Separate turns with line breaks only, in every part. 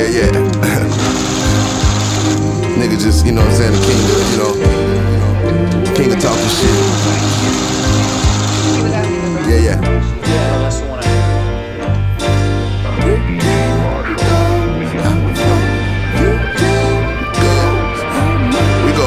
Yeah. Nigga just, you know what I'm saying, the king of, you know, king of talking shit. Yeah.
That's the one I
We go.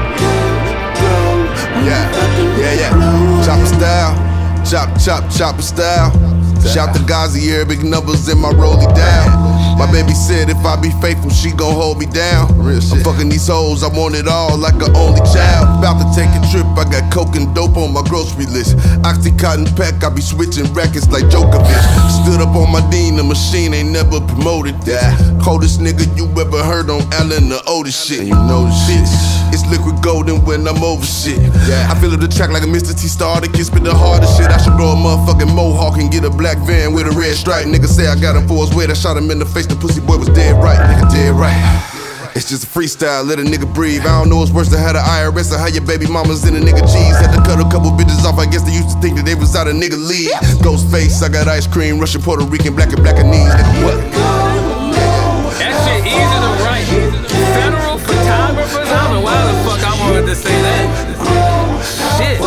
Yeah. Chopper style. Chopper style. Shout to Gazi, here, big numbers in my rollie down. My baby said if I be faithful, she gon' hold me down. I'm fucking these hoes, I want it all like an only child. About to take a trip, I got coke and dope on my grocery list. Oxycontin pack, I be switching rackets like Djokovic. Stood up on my Dean, the machine ain't never promoted that. Coldest nigga you ever heard on Allen, the oldest shit. And you know the shit. It's liquid golden when I'm over shit. I feel the track like a Mr. T Star, the kid spit the hardest shit. I should grow a motherfucking mohawk and get a black van with a red stripe. Nigga say I got him for his weight, I shot him in the face, the pussy boy was dead right. Nigga dead right. It's just a freestyle, let a nigga breathe. I don't know what's worse than how the IRS or how your baby mamas in a nigga G's. Had to cut a couple bitches off, I guess they used to think that they was out of nigga league. Ghostface, I got ice cream, Russian, Puerto Rican, black and knees. Nigga what?
That shit easy to write. Federal photographers, I don't know why the fuck I wanted to say that. Shit.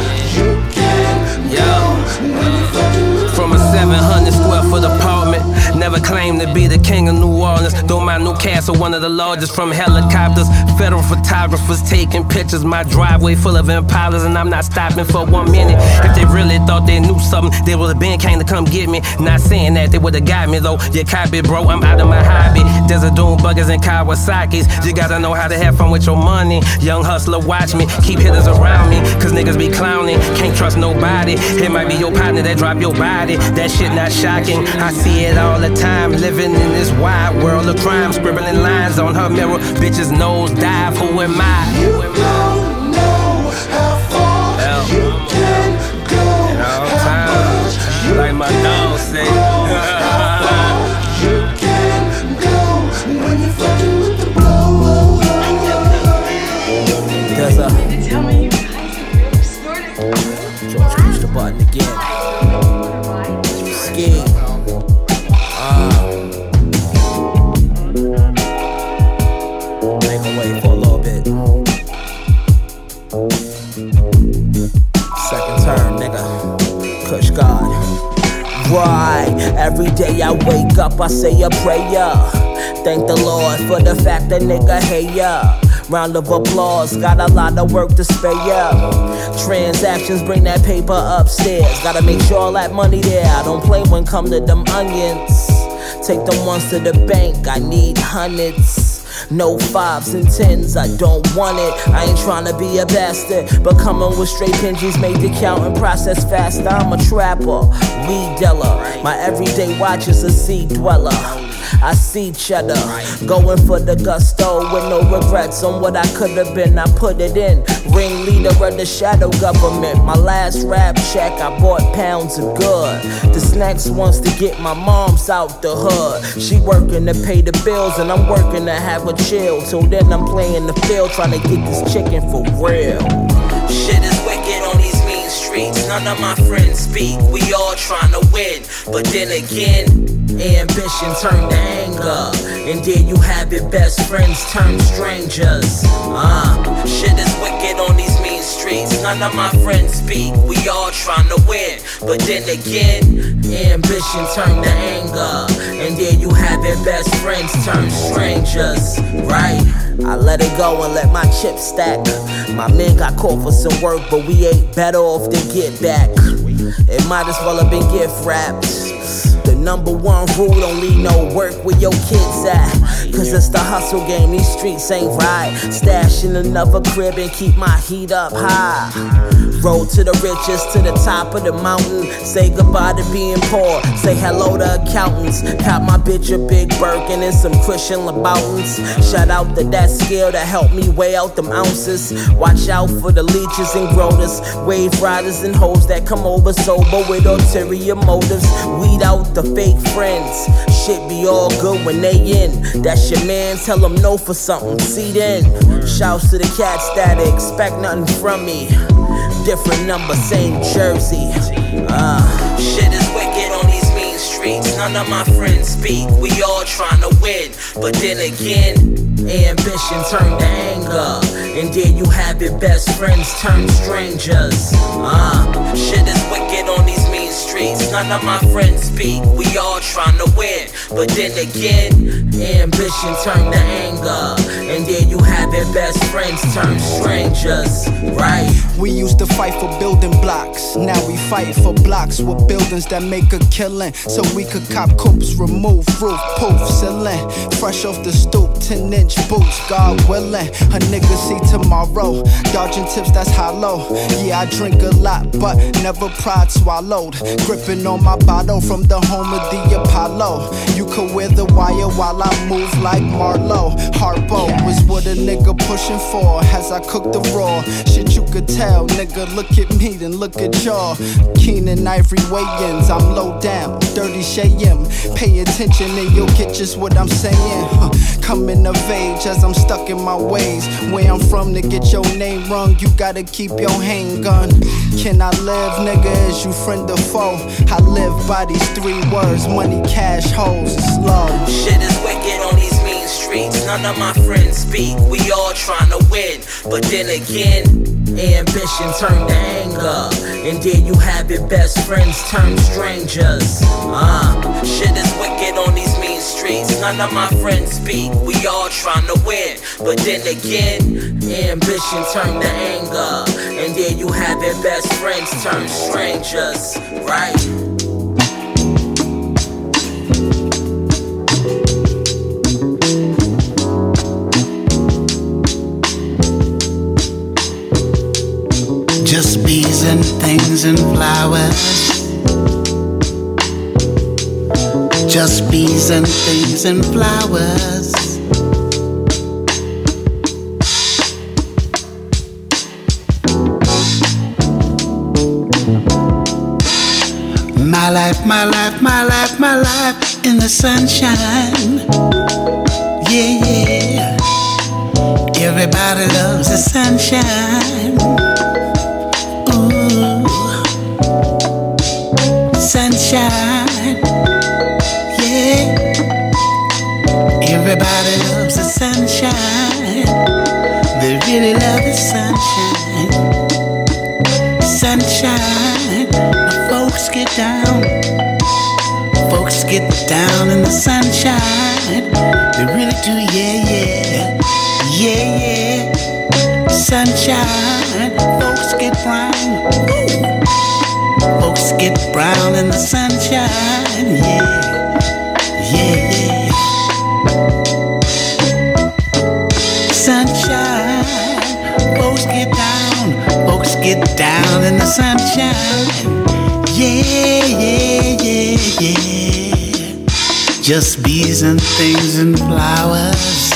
Yo. From a 700 square foot apartment, never claimed to be the king of New Orleans. Though my new castle, one of the largest from helicopters. Federal photographers taking pictures. My driveway full of Impalas, and I'm not stopping for 1 minute. If they really thought they knew something, they would've been came to come get me. Not saying that they would've got me though. You copy, bro, I'm out of my hobby. Desert Doom buggers and Kawasaki's. You gotta know how to have fun with your money. Young hustler, watch me. Keep hitters around me, cause niggas be clowning. Can't trust nobody. It might be your partner that drop your body. That shit not shocking. I see it all the time. Living in this wide world of crime. Scribbling lines on her mirror. Bitches nose dive. Who am I?
You don't know how far you can go.
And all time, like my dog say.
You can go when you're fucking with the blow.
There's George push the button again. Ski. Make a way for a little bit. Second turn, nigga. Kush God. Right. Every day I wake up, I say a prayer. Thank the Lord for the fact that nigga hey ya. Round of applause, got a lot of work to spare ya. Transactions bring that paper upstairs. Gotta make sure all that money there. I don't play when come to them onions. Take them ones to the bank, I need hundreds. No 5s and 10s, I don't want it. I ain't tryna be a bastard, but coming with straight pinches made the counting process faster. I'm a trapper, weed dealer. My everyday watch is a sea dweller. I see cheddar, going for the gusto with no regrets on what I could've been. I put it in, ringleader of the shadow government. My last rap check, I bought pounds of good. This next one's to get my moms out the hood. She working to pay the bills and I'm working to have a chill. Till then I'm playing the field, trying to get this chicken for real. Shit is wicked on these mean streets. None of my friends speak, we all trying to win. But then again, ambition turned to anger, and there you have it, best friends turn strangers. Shit is wicked on these mean streets. None of my friends speak, we all trying to win. But then again, ambition turned to anger, and there you have it, best friends turn strangers. Right? I let it go and let my chips stack. My men got caught for some work, but we ain't better off than get back. It might as well have been gift wrapped. The number one rule, don't leave no work where your kids at. Cause it's the hustle game, these streets ain't right. Stash in another crib and keep my heat up high. Road to the riches, to the top of the mountain. Say goodbye to being poor, say hello to accountants. Cop my bitch a big Birkin and some Christian Louboutins. Shout out to that skill that helped me weigh out them ounces. Watch out for the leeches and groters, wave riders and hoes that come over sober with ulterior motives. Weed out the fake friends, shit be all good when they in. That's your man, tell them no for something, see then. Shouts to the cats that expect nothing from me. Different number, same jersey. Shit is wicked on these mean streets. none of my friends speak. We all trying to win, but then again, ambition turned to anger, and there you have it, best friends turn strangers. Shit is wicked on these mean streets. None of my friends speak. We all trying to win, but then again, ambition turned to anger, and there you have it, best friends turn strangers. Right?
We used to fight for building blocks. Now we fight for blocks with buildings that make a killing, so we could cop coops, remove roof, poof, ceiling. Fresh off the stoop, 10-inch boots, God willing. A nigga see tomorrow, dodging tips that's hollow. Yeah, I drink a lot, but never pride swallowed. Gripping on my bottle from the home of the Apollo. You could wear the wire while I move like Marlo. Harpo is what a nigga pushing for as I cook the raw. Shit you could tell, nigga, look at me, then look at y'all. Keenan Ivory weigh-ins, I'm low down, dirty Shayim. Pay attention and you'll get just what I'm saying. Coming of age as I'm stuck in my ways. Where I'm from, to get your name wrong, you gotta keep your handgun. Can I live, nigga, as you friend or foe? I live by these 3 words, money, cash, hoes, it's low.
Shit is wicked on these mean streets. None of my friends speak. We all trying to win, but then again, ambition turned to anger, and there you have it, best friends turn strangers. Shit is wicked on these mean streets. None of my friends speak. We all trying to win, but then again, ambition turned to anger, and there you have it, best friends turn strangers. Right?
Just bees and things and flowers. Just bees and things and flowers. My life, my life, my life, my life in the sunshine. Yeah, yeah. Everybody loves the sunshine. Ooh, sunshine. Yeah. Everybody loves the sunshine. They really love the sunshine. Sunshine. The folks get down. Folks get down in the sunshine. They really do, yeah, yeah. Yeah, yeah. Sunshine. Folks get brown. Ooh. Folks get brown in the sunshine. Yeah. Yeah, yeah. Sunshine. Folks get down. Folks get down in the sunshine. Yeah, yeah, yeah, yeah. Just bees and things and flowers.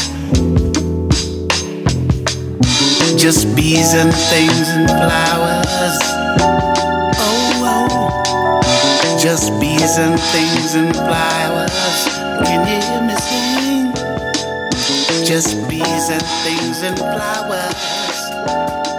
Just bees and things and flowers. Oh, oh. Just bees and things and flowers. Can you hear me sing? Just bees and things and flowers.